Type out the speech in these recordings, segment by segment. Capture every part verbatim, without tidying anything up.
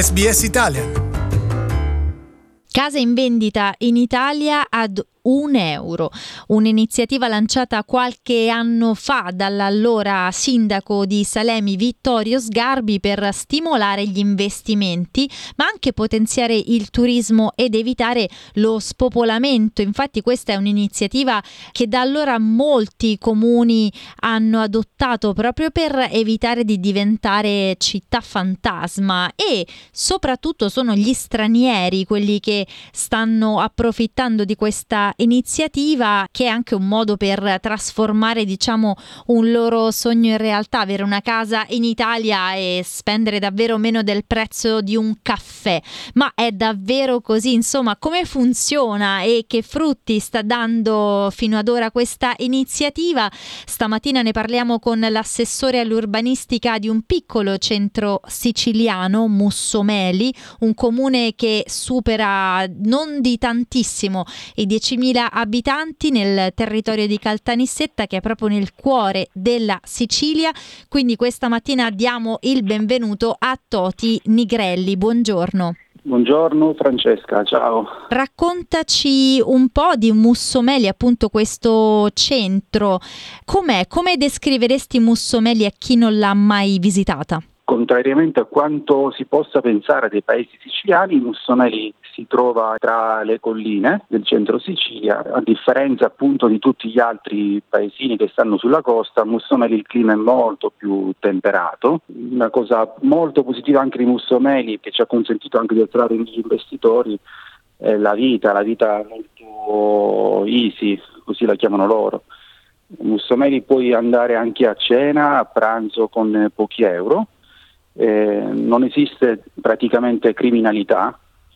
S B S Italian. Casa in vendita in Italia ad un euro, un'iniziativa lanciata qualche anno fa dall'allora sindaco di Salemi Vittorio Sgarbi per stimolare gli investimenti, ma anche potenziare il turismo ed evitare lo spopolamento. Infatti questa è un'iniziativa che da allora molti comuni hanno adottato proprio per evitare di diventare città fantasma, e soprattutto sono gli stranieri quelli che stanno approfittando di questa iniziativa, che è anche un modo per trasformare, diciamo, un loro sogno in realtà, avere una casa in Italia e spendere davvero meno del prezzo di un caffè. Ma è davvero così? Insomma, come funziona e che frutti sta dando fino ad ora questa iniziativa? Stamattina ne parliamo con l'assessore all'urbanistica di un piccolo centro siciliano, Mussomeli, un comune che supera non di tantissimo i diecimila abitanti nel territorio di Caltanissetta, che è proprio nel cuore della Sicilia. Quindi questa mattina diamo il benvenuto a Toti Nigrelli. Buongiorno. Buongiorno Francesca, ciao. Raccontaci un po' di Mussomeli, appunto questo centro. Com'è? Come descriveresti Mussomeli a chi non l'ha mai visitata? Contrariamente a quanto si possa pensare dei paesi siciliani, Mussomeli si trova tra le colline del centro Sicilia. A differenza appunto di tutti gli altri paesini che stanno sulla costa, a Mussomeli il clima è molto più temperato. Una cosa molto positiva anche di Mussomeli, che ci ha consentito anche di attrarre gli investitori, è la vita, la vita molto easy, così la chiamano loro. A Mussomeli puoi andare anche a cena, a pranzo con pochi euro. Eh, non esiste praticamente criminalità,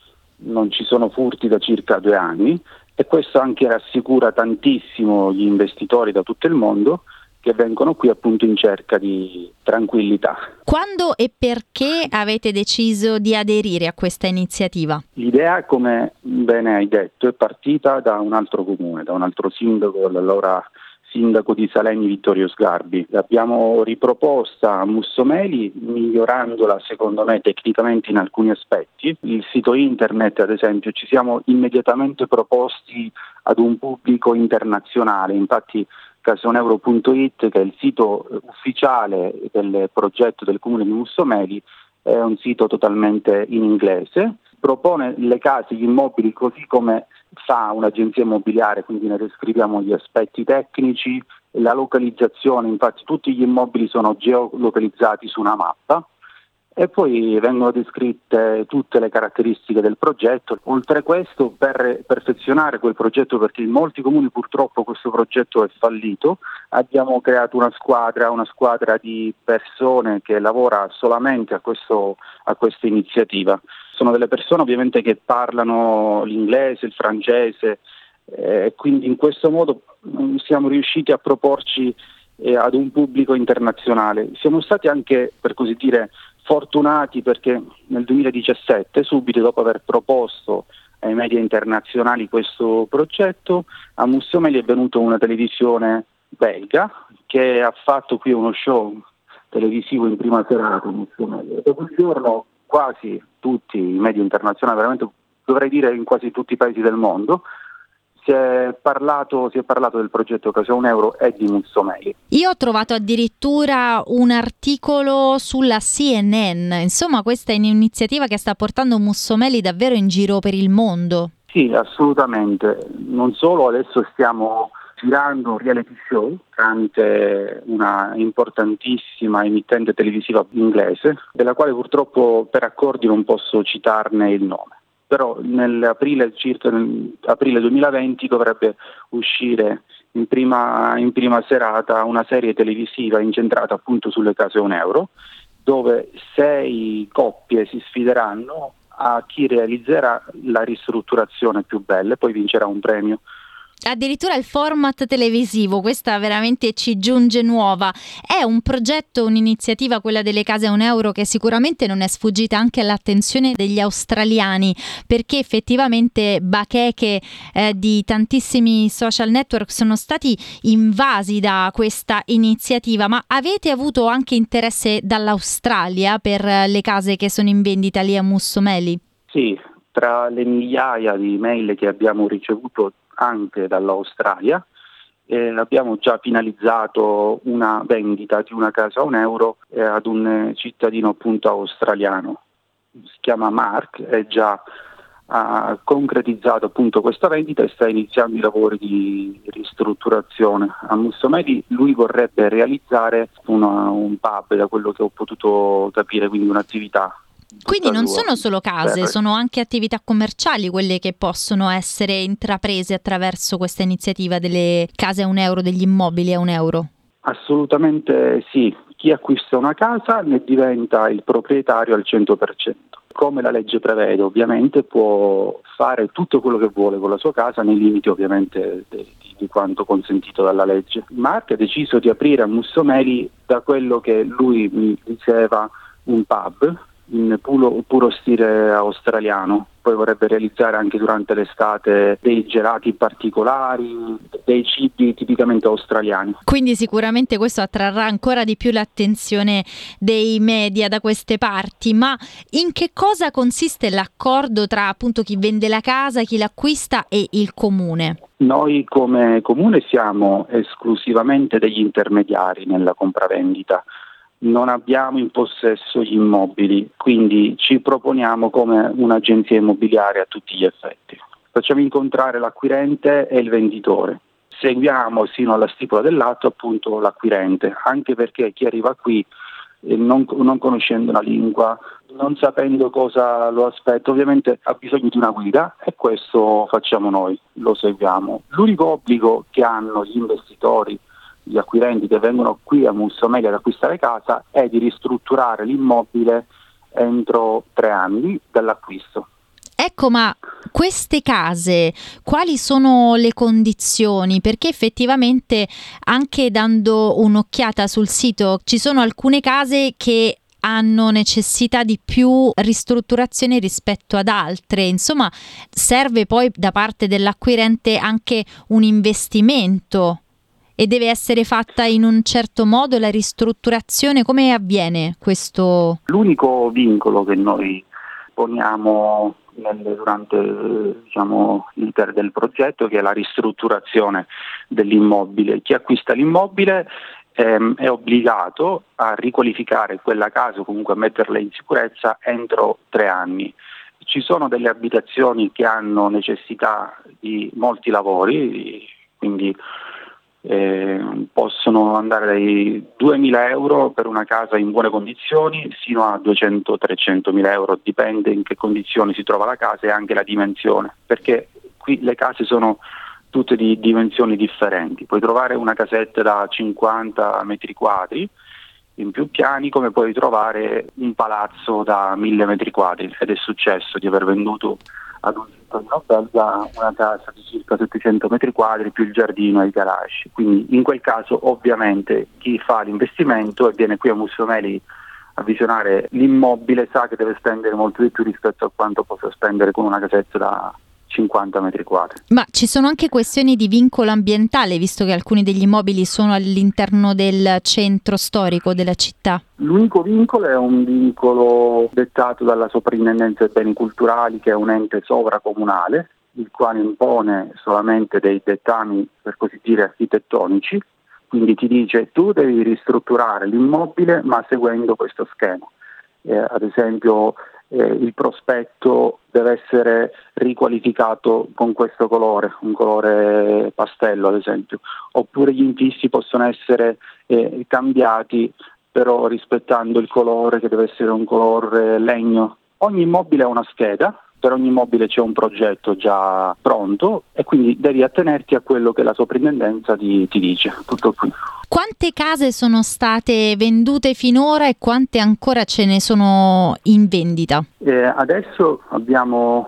non ci sono furti da circa due anni, e questo anche rassicura tantissimo gli investitori da tutto il mondo che vengono qui appunto in cerca di tranquillità. Quando e perché avete deciso di aderire a questa iniziativa? L'idea, come bene hai detto, è partita da un altro comune, da un altro sindaco, l'allora sindaco di Salemi Vittorio Sgarbi. L'abbiamo riproposta a Mussomeli, migliorandola secondo me tecnicamente in alcuni aspetti. Il sito internet, ad esempio, ci siamo immediatamente proposti ad un pubblico internazionale. Infatti casioneuro punto it, che è il sito ufficiale del progetto del comune di Mussomeli, è un sito totalmente in inglese. Propone le case, gli immobili così come fa un'agenzia immobiliare, quindi ne descriviamo gli aspetti tecnici, la localizzazione. Infatti tutti gli immobili sono geolocalizzati su una mappa e poi vengono descritte tutte le caratteristiche del progetto. Oltre a questo, per perfezionare quel progetto, perché in molti comuni purtroppo questo progetto è fallito, abbiamo creato una squadra, una squadra di persone che lavora solamente a questo, a questa iniziativa. Sono delle persone ovviamente che parlano l'inglese, il francese, e eh, quindi in questo modo siamo riusciti a proporci eh, ad un pubblico internazionale. Siamo stati anche, per così dire, fortunati, perché nel duemiladiciassette, subito dopo aver proposto ai media internazionali questo progetto, a Mussomeli è venuta una televisione belga che ha fatto qui uno show televisivo in prima serata. Mussomeli. Dopo il giorno quasi tutti i media internazionali, veramente dovrei dire in quasi tutti i paesi del mondo, si è parlato, si è parlato del progetto Casa un euro e di Mussomeli. Io ho trovato addirittura un articolo sulla C N N, insomma questa è un'iniziativa che sta portando Mussomeli davvero in giro per il mondo. Sì, assolutamente. Non solo, adesso stiamo girando un reality show tramite una importantissima emittente televisiva inglese, della quale purtroppo per accordi non posso citarne il nome. Però nell'aprile, circa nell'aprile duemilaventi, dovrebbe uscire in prima, in prima serata una serie televisiva incentrata appunto sulle case un euro, dove sei coppie si sfideranno a chi realizzerà la ristrutturazione più bella e poi vincerà un premio. Addirittura il format televisivo, questa veramente ci giunge nuova. È un progetto, un'iniziativa, quella delle case a un euro, che sicuramente non è sfuggita anche all'attenzione degli australiani, perché effettivamente bacheche eh, di tantissimi social network sono stati invasi da questa iniziativa. Ma avete avuto anche interesse dall'Australia per le case che sono in vendita lì a Mussomeli? Sì, tra le migliaia di mail che abbiamo ricevuto anche dall'Australia, eh, abbiamo già finalizzato una vendita di una casa a un euro eh, ad un cittadino appunto australiano. Si chiama Mark, è già ha concretizzato appunto questa vendita e sta iniziando i lavori di ristrutturazione. A Mussomeli lui vorrebbe realizzare una, un pub, da quello che ho potuto capire, quindi un'attività. Quindi non sua. sono solo case, Per... sono anche attività commerciali quelle che possono essere intraprese attraverso questa iniziativa delle case a un euro, degli immobili a un euro? Assolutamente sì, chi acquista una casa ne diventa il proprietario al cento per cento. Come la legge prevede, ovviamente può fare tutto quello che vuole con la sua casa, nei limiti ovviamente di, di quanto consentito dalla legge. Mark ha deciso di aprire a Mussomeli, da quello che lui mi diceva, un pub in puro, puro stile australiano. Poi vorrebbe realizzare anche durante l'estate dei gelati particolari, dei cibi tipicamente australiani. Quindi sicuramente questo attrarrà ancora di più l'attenzione dei media da queste parti. Ma in che cosa consiste l'accordo tra appunto chi vende la casa, chi l'acquista e il comune? Noi come comune siamo esclusivamente degli intermediari nella compravendita. Non abbiamo in possesso gli immobili, quindi ci proponiamo come un'agenzia immobiliare a tutti gli effetti. Facciamo incontrare l'acquirente e il venditore. Seguiamo sino alla stipula dell'atto appunto l'acquirente, anche perché chi arriva qui eh, non, non conoscendo la lingua, non sapendo cosa lo aspetta, ovviamente ha bisogno di una guida, e questo facciamo noi, lo seguiamo. L'unico obbligo che hanno gli investitori, gli acquirenti che vengono qui a Mussomeli ad acquistare casa, è di ristrutturare l'immobile entro tre anni dall'acquisto. Ecco, ma queste case, quali sono le condizioni? Perché effettivamente, anche dando un'occhiata sul sito, ci sono alcune case che hanno necessità di più ristrutturazione rispetto ad altre. Insomma, serve poi da parte dell'acquirente anche un investimento. E deve essere fatta in un certo modo la ristrutturazione? Come avviene questo? L'unico vincolo che noi poniamo nel, durante diciamo, l'iter del progetto, che è la ristrutturazione dell'immobile. Chi acquista l'immobile ehm, è obbligato a riqualificare quella casa o comunque a metterla in sicurezza entro tre anni. Ci sono delle abitazioni che hanno necessità di molti lavori, quindi Eh, possono andare dai duemila euro per una casa in buone condizioni fino a duecento trecento mila euro, dipende in che condizioni si trova la casa e anche la dimensione, perché qui le case sono tutte di dimensioni differenti. Puoi trovare una casetta da cinquanta metri quadri in più piani, come puoi trovare un palazzo da mille metri quadri, ed è successo di aver venduto ad un cittadino belga una casa di circa settecento metri quadri più il giardino e il garage. Quindi in quel caso ovviamente chi fa l'investimento e viene qui a Mussomeli a visionare l'immobile sa che deve spendere molto di più rispetto a quanto possa spendere con una casetta da cinquanta metri quadri. Ma ci sono anche questioni di vincolo ambientale, visto che alcuni degli immobili sono all'interno del centro storico della città? L'unico vincolo è un vincolo dettato dalla Soprintendenza dei Beni Culturali, che è un ente sovracomunale, il quale impone solamente dei dettami, per così dire, architettonici. Quindi ti dice: tu devi ristrutturare l'immobile ma seguendo questo schema. Eh, ad esempio eh, il prospetto deve essere riqualificato con questo colore, un colore pastello ad esempio, oppure gli infissi possono essere eh, cambiati però rispettando il colore, che deve essere un colore legno. Ogni immobile ha una scheda, per ogni immobile c'è un progetto già pronto e quindi devi attenerti a quello che la soprintendenza ti, ti dice, tutto qui. Quante case sono state vendute finora e quante ancora ce ne sono in vendita? Eh, adesso abbiamo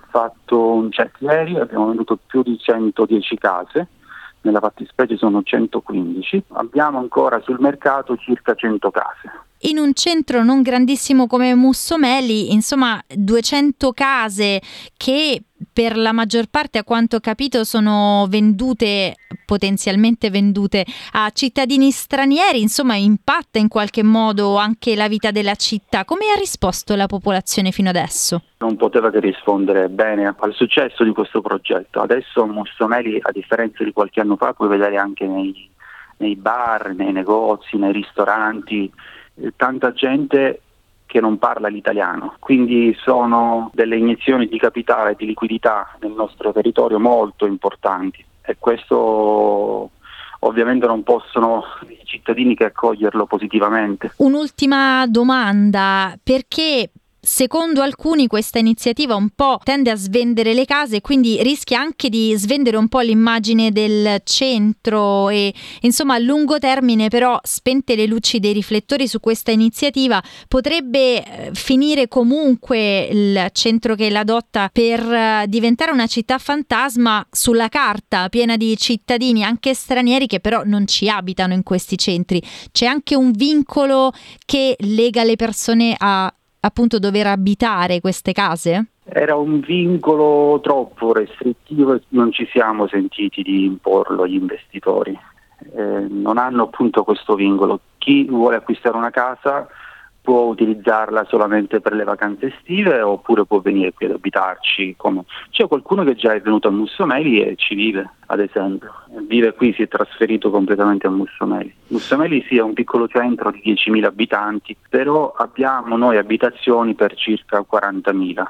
fatto un check ieri, abbiamo venduto più di centodieci case, nella fattispecie sono centoquindici, abbiamo ancora sul mercato circa cento case. In un centro non grandissimo come Mussomeli, insomma, duecento case che per la maggior parte, a quanto ho capito, sono vendute, potenzialmente vendute a cittadini stranieri, insomma impatta in qualche modo anche la vita della città. Come ha risposto la popolazione fino adesso? Non poteva che rispondere bene al successo di questo progetto. Adesso Mussomeli, a differenza di qualche anno fa, puoi vedere anche nei, nei bar, nei negozi, nei ristoranti, tanta gente che non parla l'italiano, quindi sono delle iniezioni di capitale e di liquidità nel nostro territorio molto importanti, e questo ovviamente non possono i cittadini che accoglierlo positivamente. Un'ultima domanda: perché secondo alcuni questa iniziativa un po' tende a svendere le case e quindi rischia anche di svendere un po' l'immagine del centro e insomma a lungo termine, però, spente le luci dei riflettori su questa iniziativa, potrebbe eh, finire comunque il centro che l'adotta per eh, diventare una città fantasma sulla carta, piena di cittadini anche stranieri che però non ci abitano in questi centri. C'è anche un vincolo che lega le persone a appunto dover abitare queste case? Era un vincolo troppo restrittivo e non ci siamo sentiti di imporlo agli investitori. Eh, non hanno appunto questo vincolo. Chi vuole acquistare una casa può utilizzarla solamente per le vacanze estive oppure può venire qui ad abitarci. Come... C'è qualcuno che già è venuto a Mussomeli e ci vive, ad esempio. Vive qui, si è trasferito completamente a Mussomeli. Mussomeli sì, è un piccolo centro di diecimila abitanti, però abbiamo noi abitazioni per circa quarantamila,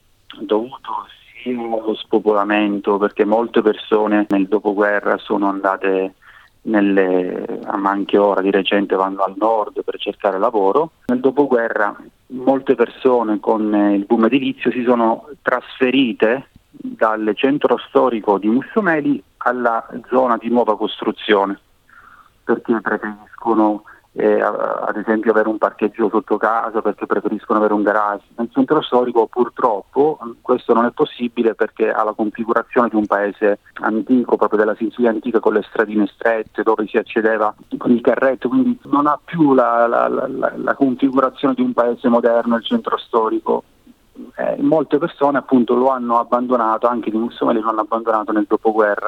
dovuto sia allo spopolamento, perché molte persone nel dopoguerra sono andate nelle, ma anche ora di recente vanno al nord per cercare lavoro. Nel dopoguerra molte persone con il boom edilizio si sono trasferite dal centro storico di Mussomeli alla zona di nuova costruzione, perché preferiscono eh, ad esempio avere un parcheggio sotto casa, perché preferiscono avere un garage. Nel centro storico purtroppo questo non è possibile perché ha la configurazione di un paese antico, proprio della Sicilia antica, con le stradine strette dove si accedeva con il carretto, quindi non ha più la, la, la, la configurazione di un paese moderno il centro storico. Eh, molte persone appunto lo hanno abbandonato, anche di Mussomeli lo hanno abbandonato nel dopoguerra.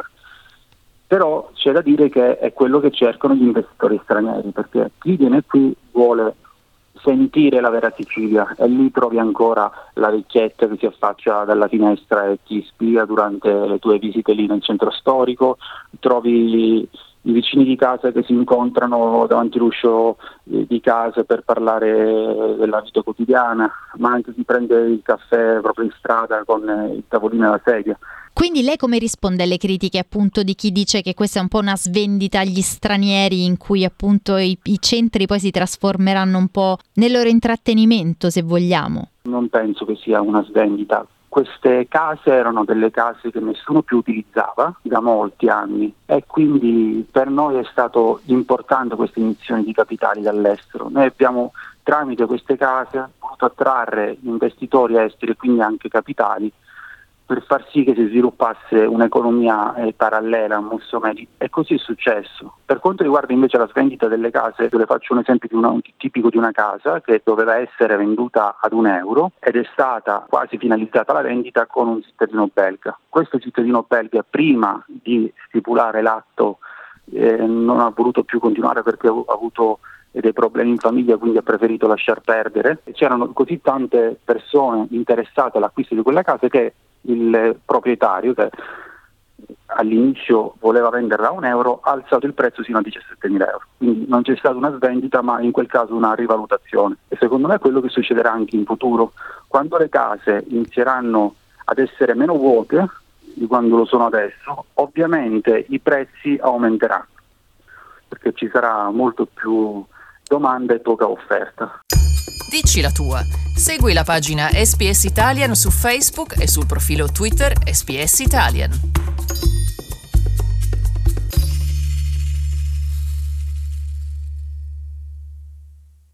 Però c'è da dire che è quello che cercano gli investitori stranieri, perché chi viene qui vuole sentire la vera Sicilia, e lì trovi ancora la vecchietta che si affaccia dalla finestra e ti spia durante le tue visite lì nel centro storico, trovi i vicini di casa che si incontrano davanti all'uscio di casa per parlare della vita quotidiana, ma anche chi prende il caffè proprio in strada con il tavolino e la sedia. Quindi lei come risponde alle critiche appunto di chi dice che questa è un po' una svendita agli stranieri, in cui appunto i, i centri poi si trasformeranno un po' nel loro intrattenimento, se vogliamo? Non penso che sia una svendita. Queste case erano delle case che nessuno più utilizzava da molti anni, e quindi per noi è stato importante queste iniezioni di capitali dall'estero. Noi abbiamo, tramite queste case, voluto attrarre investitori esteri e quindi anche capitali, per far sì che si sviluppasse un'economia eh, parallela a Mussomeli, e così è successo. Per quanto riguarda invece la svendita delle case, le faccio un esempio di una, un tipico di una casa che doveva essere venduta ad un euro ed è stata quasi finalizzata la vendita con un cittadino belga. Questo cittadino belga, prima di stipulare l'atto, eh, non ha voluto più continuare perché ha avuto dei problemi in famiglia, quindi ha preferito lasciar perdere. C'erano così tante persone interessate all'acquisto di quella casa che il proprietario, che all'inizio voleva venderla a un euro, ha alzato il prezzo fino a diciassettemila euro. Quindi non c'è stata una svendita, ma in quel caso una rivalutazione. E secondo me è quello che succederà anche in futuro. Quando le case inizieranno ad essere meno vuote di quando lo sono adesso, ovviamente i prezzi aumenteranno, perché ci sarà molto più domanda e poca offerta. Dici la tua. Segui la pagina S B S Italian su Facebook e sul profilo Twitter S B S Italian.